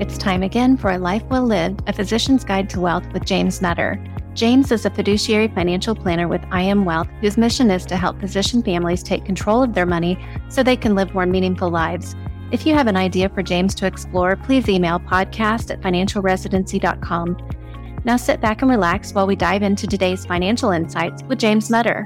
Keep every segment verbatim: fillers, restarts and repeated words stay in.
It's time again for A Life Well Lived, a physician's guide to wealth with James Nutter. James is a fiduciary financial planner with I Am Wealth, whose mission is to help physician families take control of their money so they can live more meaningful lives. If you have an idea for James to explore, please email podcast at financial residency dot com. Now sit back and relax while we dive into today's financial insights with James Nutter.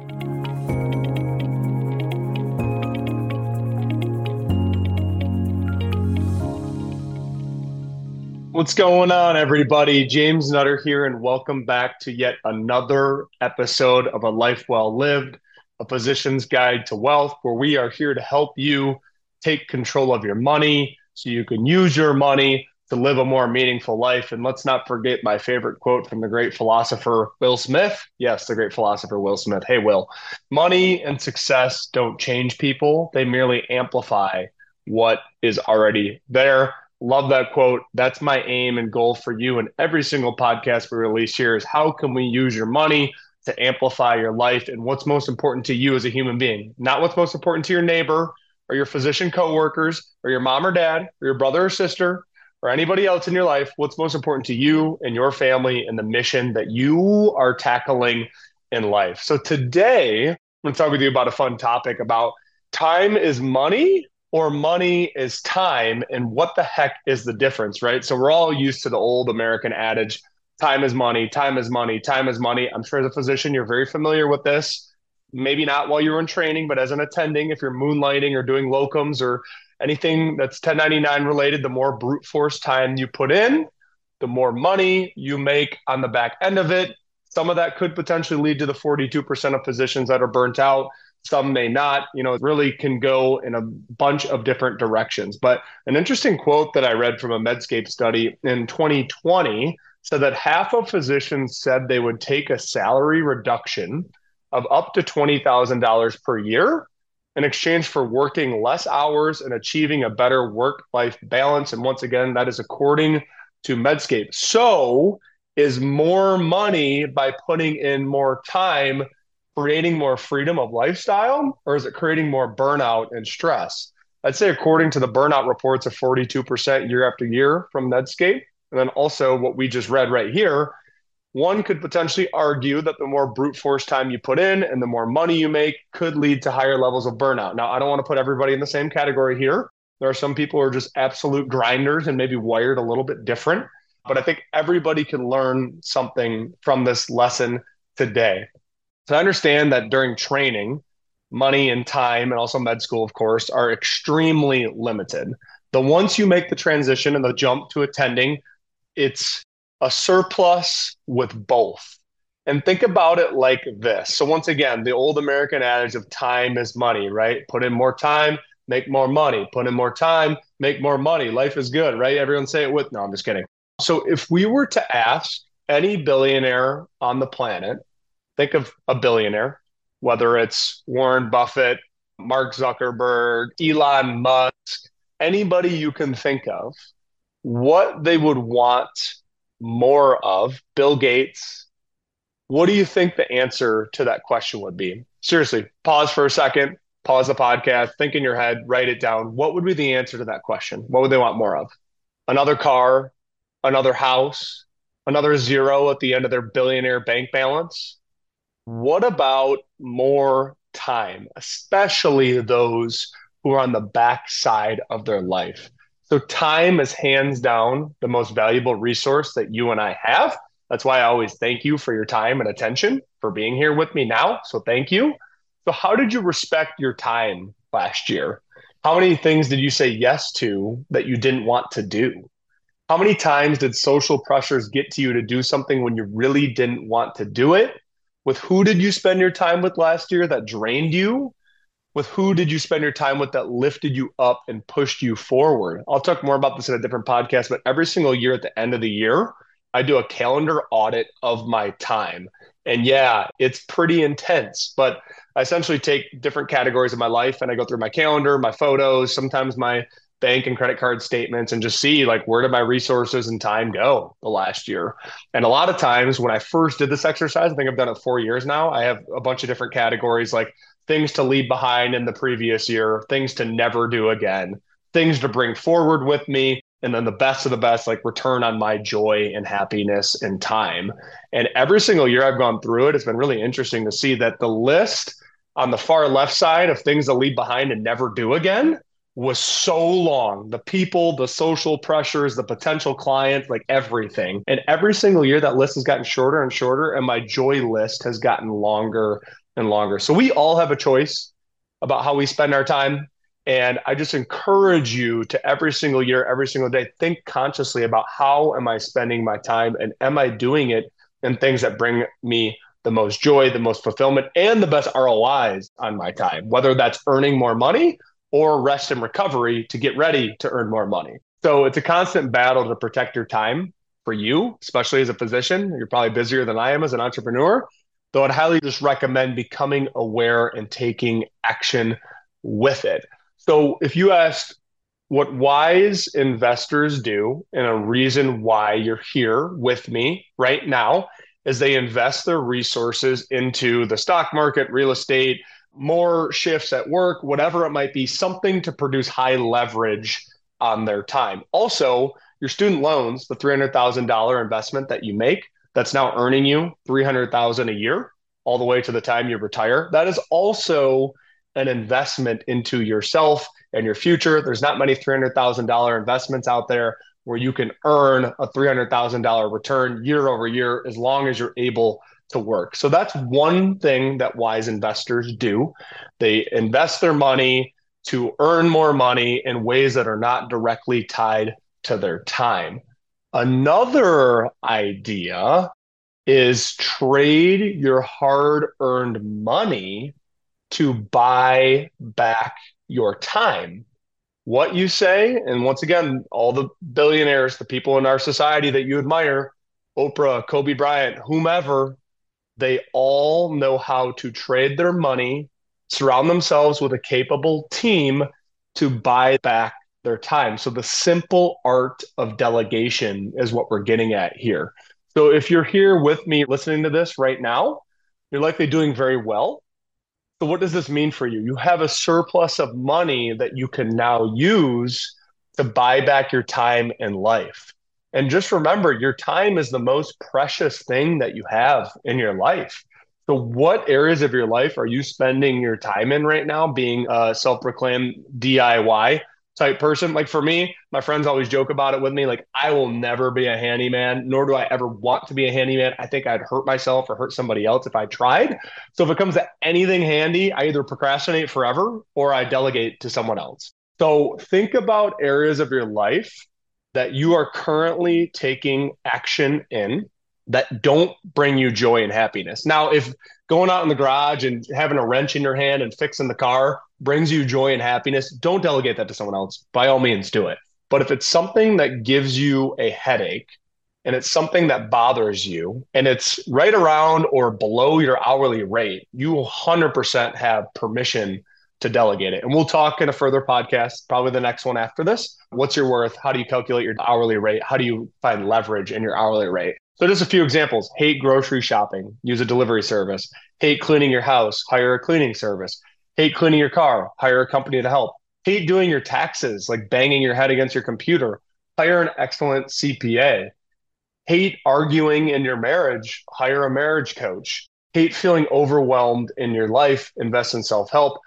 What's going on, everybody? James Nutter here, and welcome back to yet another episode of A Life Well Lived, a physician's guide to wealth, where we are here to help you take control of your money so you can use your money to live a more meaningful life. And let's not forget my favorite quote from the great philosopher Will Smith. Yes, the great philosopher Will Smith. Hey, Will. Money and success don't change people. They merely amplify what is already there. Love that quote. That's my aim and goal for you. And every single podcast we release here is how can we use your money to amplify your life and what's most important to you as a human being, not what's most important to your neighbor or your physician coworkers or your mom or dad or your brother or sister or anybody else in your life. What's most important to you and your family and the mission that you are tackling in life. So today, I'm going to talk with you about a fun topic about time is money or money is time, and what the heck is the difference, right? So we're all used to the old American adage, time is money, time is money, time is money. I'm sure as a physician, you're very familiar with this. Maybe not while you're in training, but as an attending, if you're moonlighting or doing locums or anything that's ten ninety-nine related, the more brute force time you put in, the more money you make on the back end of it. Some of that could potentially lead to the forty-two percent of physicians that are burnt out. Some may not. You know, it really can go in a bunch of different directions. But an interesting quote that I read from a Medscape study in twenty twenty said that half of physicians said they would take a salary reduction of up to twenty thousand dollars per year in exchange for working less hours and achieving a better work-life balance. And once again, that is according to Medscape. So is more money by putting in more time creating more freedom of lifestyle, or is it creating more burnout and stress? I'd say according to the burnout reports of forty-two percent year after year from Medscape, and then also what we just read right here, one could potentially argue that the more brute force time you put in and the more money you make could lead to higher levels of burnout. Now, I don't want to put everybody in the same category here. There are some people who are just absolute grinders and maybe wired a little bit different, but I think everybody can learn something from this lesson today. So I understand that during training, money and time, and also med school, of course, are extremely limited. The once you make the transition and the jump to attending, it's a surplus with both. And think about it like this. So once again, the old American adage of time is money, right? Put in more time, make more money. Put in more time, make more money. Life is good, right? Everyone say it with, no, I'm just kidding. So if we were to ask any billionaire on the planet, think of a billionaire, whether it's Warren Buffett, Mark Zuckerberg, Elon Musk, anybody you can think of, what they would want more of, Bill Gates, what do you think the answer to that question would be? Seriously, pause for a second, pause the podcast, think in your head, write it down. What would be the answer to that question? What would they want more of? Another car, another house, another zero at the end of their billionaire bank balance? What about more time, especially those who are on the backside of their life? So time is hands down the most valuable resource that you and I have. That's why I always thank you for your time and attention, for being here with me now. So thank you. So how did you respect your time last year? How many things did you say yes to that you didn't want to do? How many times did social pressures get to you to do something when you really didn't want to do it? With who did you spend your time with last year that drained you? With who did you spend your time with that lifted you up and pushed you forward? I'll talk more about this in a different podcast, but every single year at the end of the year, I do a calendar audit of my time. And yeah, it's pretty intense, but I essentially take different categories of my life and I go through my calendar, my photos, sometimes my bank and credit card statements, and just see like, where did my resources and time go the last year? And a lot of times when I first did this exercise, I think I've done it four years now, I have a bunch of different categories, like things to leave behind in the previous year, things to never do again, things to bring forward with me, and then the best of the best, like return on my joy and happiness and time. And every single year I've gone through it, it's been really interesting to see that the list on the far left side of things to leave behind and never do again was so long. The people, the social pressures, the potential clients, like everything. And every single year that list has gotten shorter and shorter, and my joy list has gotten longer and longer. So we all have a choice about how we spend our time. And I just encourage you to every single year, every single day, think consciously about how am I spending my time, and am I doing it in things that bring me the most joy, the most fulfillment, and the best R O Is on my time, whether that's earning more money or rest and recovery to get ready to earn more money. So it's a constant battle to protect your time for you, especially as a physician. You're probably busier than I am as an entrepreneur, though I'd highly just recommend becoming aware and taking action with it. So if you asked what wise investors do, and a reason why you're here with me right now, is they invest their resources into the stock market, real estate, more shifts at work, whatever it might be, something to produce high leverage on their time. Also, your student loans, the three hundred thousand dollars investment that you make, that's now earning you three hundred thousand dollars a year, all the way to the time you retire, that is also an investment into yourself and your future. There's not many three hundred thousand dollars investments out there where you can earn a three hundred thousand dollars return year over year as long as you're able to work. So that's one thing that wise investors do. They invest their money to earn more money in ways that are not directly tied to their time. Another idea is trade your hard-earned money to buy back your time. What you say, and once again, all the billionaires, the people in our society that you admire, Oprah, Kobe Bryant, whomever, they all know how to trade their money, surround themselves with a capable team to buy back their time. So the simple art of delegation is what we're getting at here. So if you're here with me listening to this right now, you're likely doing very well. So what does this mean for you? You have a surplus of money that you can now use to buy back your time in life. And just remember, your time is the most precious thing that you have in your life. So what areas of your life are you spending your time in right now, being a self-proclaimed D I Y type person? Like for me, my friends always joke about it with me. Like, I will never be a handyman, nor do I ever want to be a handyman. I think I'd hurt myself or hurt somebody else if I tried. So if it comes to anything handy, I either procrastinate forever or I delegate to someone else. So think about areas of your life that you are currently taking action in that don't bring you joy and happiness. Now, if going out in the garage and having a wrench in your hand and fixing the car brings you joy and happiness, don't delegate that to someone else. By all means, do it. But if it's something that gives you a headache and it's something that bothers you and it's right around or below your hourly rate, you one hundred percent have permission to delegate it. And we'll talk in a further podcast, probably the next one after this. What's your worth? How do you calculate your hourly rate? How do you find leverage in your hourly rate? So just a few examples. Hate grocery shopping, use a delivery service. Hate cleaning your house, hire a cleaning service. Hate cleaning your car, hire a company to help. Hate doing your taxes, like banging your head against your computer, hire an excellent C P A. Hate arguing in your marriage, hire a marriage coach. Hate feeling overwhelmed in your life, invest in self-help.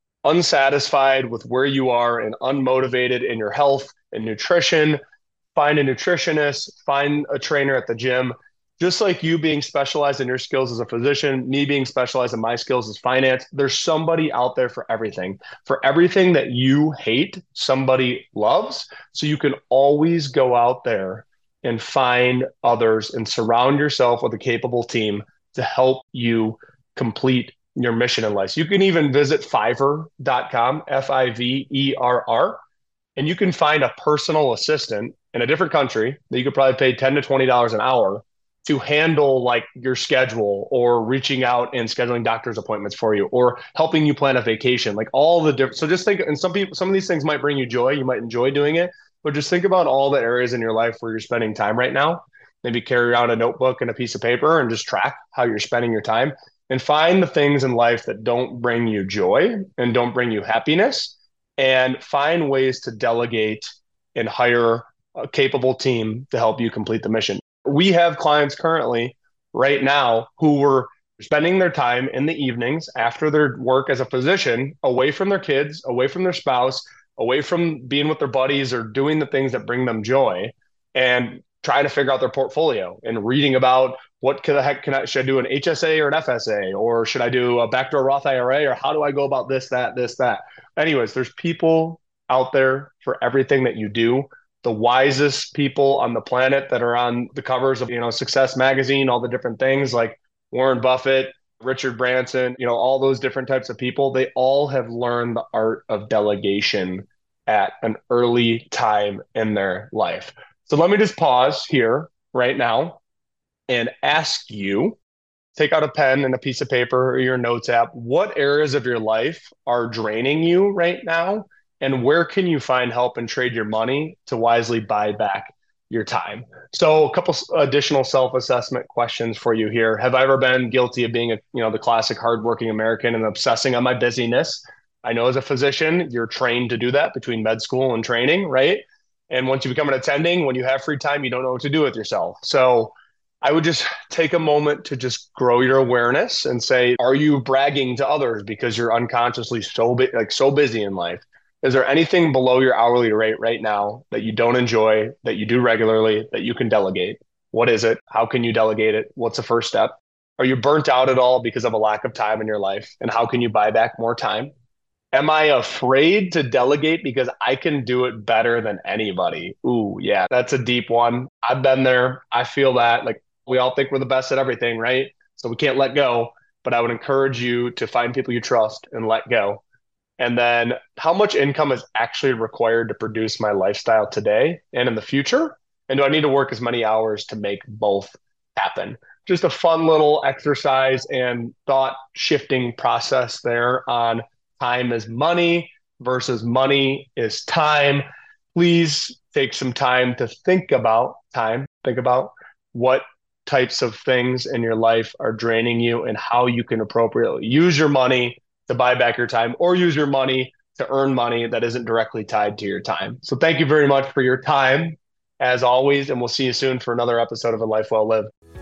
Unsatisfied with where you are and unmotivated in your health and nutrition, find a nutritionist, find a trainer at the gym. Just like you being specialized in your skills as a physician, me being specialized in my skills as finance, there's somebody out there for everything. For everything that you hate, somebody loves. So you can always go out there and find others and surround yourself with a capable team to help you complete your mission in life. You can even visit Fiverr dot com, F I V E R R, and you can find a personal assistant in a different country that you could probably pay ten to twenty dollars an hour to handle like your schedule or reaching out and scheduling doctor's appointments for you or helping you plan a vacation, like all the different. So just think, and some people, some of these things might bring you joy. You might enjoy doing it, but just think about all the areas in your life where you're spending time right now. Maybe carry around a notebook and a piece of paper and just track how you're spending your time. And find the things in life that don't bring you joy and don't bring you happiness, and find ways to delegate and hire a capable team to help you complete the mission. We have clients currently right now who were spending their time in the evenings after their work as a physician, away from their kids, away from their spouse, away from being with their buddies or doing the things that bring them joy, and trying to figure out their portfolio and reading about what the heck can I, should I do an H S A or an F S A, or should I do a backdoor Roth I R A, or how do I go about this, that, this, that. Anyways, there's people out there for everything that you do. The wisest people on the planet that are on the covers of, you know, Success Magazine, all the different things like Warren Buffett, Richard Branson, you know, all those different types of people, they all have learned the art of delegation at an early time in their life. So let me just pause here right now and ask you, take out a pen and a piece of paper or your notes app. What areas of your life are draining you right now? And where can you find help and trade your money to wisely buy back your time? So a couple additional self-assessment questions for you here. Have I ever been guilty of being a, you know, the classic hardworking American and obsessing on my busyness? I know as a physician, you're trained to do that between med school and training, right? And once you become an attending, when you have free time, you don't know what to do with yourself. So I would just take a moment to just grow your awareness and say, are you bragging to others because you're unconsciously so bu- like so busy in life? Is there anything below your hourly rate right now that you don't enjoy, that you do regularly, that you can delegate? What is it? How can you delegate it? What's the first step? Are you burnt out at all because of a lack of time in your life? And how can you buy back more time? Am I afraid to delegate because I can do it better than anybody? Ooh, yeah, that's a deep one. I've been there. I feel that. Like, we all think we're the best at everything, right? So we can't let go. But I would encourage you to find people you trust and let go. And then how much income is actually required to produce my lifestyle today and in the future? And do I need to work as many hours to make both happen? Just a fun little exercise and thought shifting process there on time is money versus money is time. Please take some time to think about time. Think about what types of things in your life are draining you and how you can appropriately use your money to buy back your time, or use your money to earn money that isn't directly tied to your time. So thank you very much for your time, as always, and we'll see you soon for another episode of A Life Well Lived.